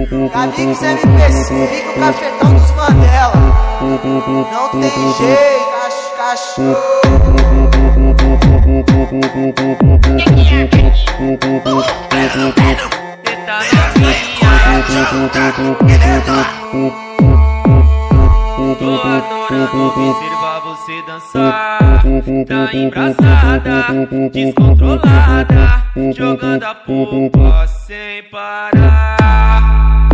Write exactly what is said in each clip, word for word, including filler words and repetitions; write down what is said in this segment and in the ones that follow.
Amigos M P C, fica o cafetão dos Mandela. Não tem jeito, cachorro. Tô adorando observar você dançar. Tá embraçada, descontrolada, jogando a pompa sem parar.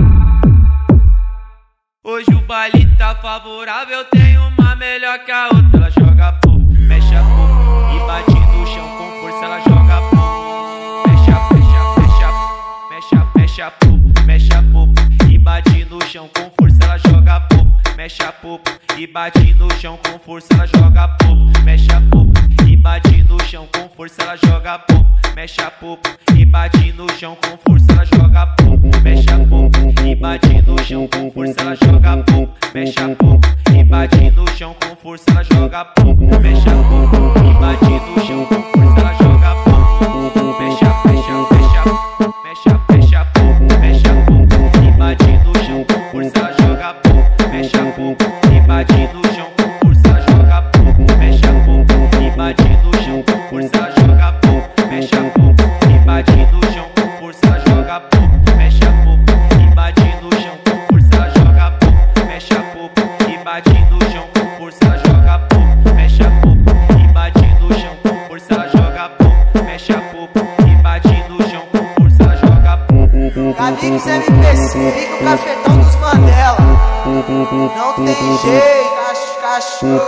Hoje o baile tá favorável, tem uma melhor que a outra. Ela joga pô, mexe a pô e bate no chão com força. Ela joga pô, mexe a, mexe a, mexe a, mexe a, mexe a pô, mexe a pô e bate no chão com força. Ela joga pô, mexe a pô e bate no chão com força. Ela joga pô, mexe a pô e bate no chão com força. Ela joga pô, mexe a pô e bate no chão com força. Ela joga pô, mexe a pô e bate no chão com força. Ela joga pô, mexe a pô e bate no chão com força. Ela joga pô, mexe a pô e bate no chão com força. Ela joga pô, mexe a, mexe a, mexe a, mexe a, mexe a pô, mexe a pô e bate no chão com força. Ela joga pô, mexe a pô e bate no chão com força. Ela joga pô, mexe a pô e bate no chão com força. Ela joga pô, mexe a pô e bate no chão com força. Ela joga pô, mexe a pô e bate no chão com força. Ela joga pô, mexe a pô e bate no chão com força. Ela joga pô, mexe a pô e bate no chão com força. Ela joga pô, mexe a pô e bate no chão com força. Ela joga pô. Amigos M P C, fica o cafetão dos Mandela. Não tem jeito, cachorro.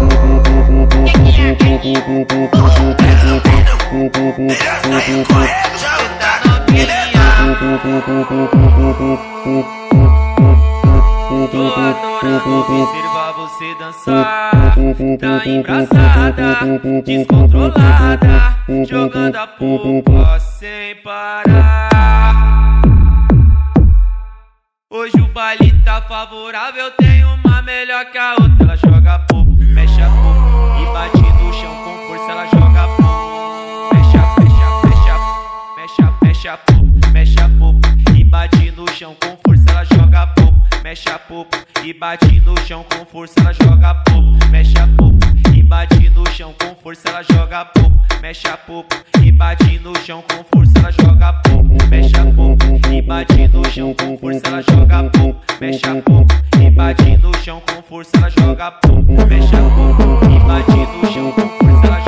Tô adorando observar você dançar. Tá embraçada, descontrolada, jogando a pompa sem parar. Hoje o baile tá favorável, tem uma melhor que a outra. Ela joga pô, mexe a pô e bate no chão com força. Ela joga pô, mexe a, mexe a, mexe a, mexe a, mexe a pô, mexe a pô e bate no chão com força. Ela joga pô, mexe a pô e bate no chão com força. Ela joga pô, mexe a pô e bate no chão com força. Ela joga pô, mexe a pô e bate no chão com força. Ela joga pô, mexe a pô e bate no chão com força. Ela joga pô, mexe a pô e bate no chão com força. Ela joga pô, mexe a pô e bate no chão com força.